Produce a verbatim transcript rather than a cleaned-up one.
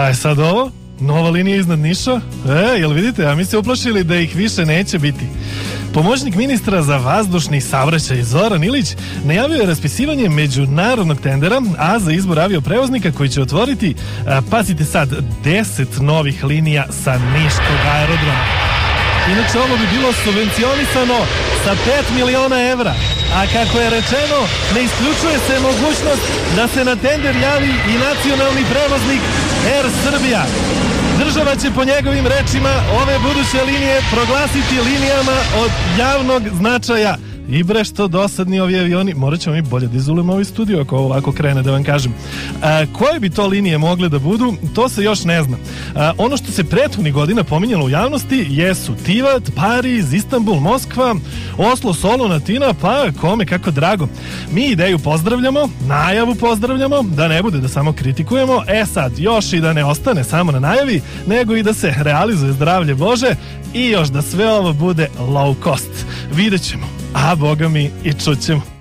A je sad ovo? Nova linija iznad Niša? E, jel vidite, a mi se uplašili da ih više neće biti. Pomoćnik ministra za vazdušni saobraćaj Zoran Ilić najavio je raspisivanje međunarodnog tendera, a za izbor avioprevoznika koji će otvoriti, a, pazite sad, deset novih linija sa niškog aerodroma. Inače, ovo bi bilo subvencionisano sa pet miliona evra. A kako je rečeno, ne isključuje se mogućnost da se na tender javi i nacionalni prevoznik Air Srbija. Država će po njegovim rečima ove buduće linije proglasiti linijama od javnog značaja. I bre, što dosadni ovi avioni. Morat ćemo mi bolje da izulimo ovaj studio ako ovako krene, da vam kažem. A, koje bi to linije mogle da budu, to se još ne zna. A, ono što se prethodnih godina pominjalo u javnosti jesu Tivat, Pariz, Istanbul, Moskva, Oslo, Solun, Atina, pa kome kako drago. Mi ideju pozdravljamo, najavu pozdravljamo, da ne bude da samo kritikujemo. E sad, još i da ne ostane samo na najavi, nego i da se realizuje, zdravlje Bože, i još da sve ovo bude low cost. Vidjet ćemo. A boga mi i čućemo.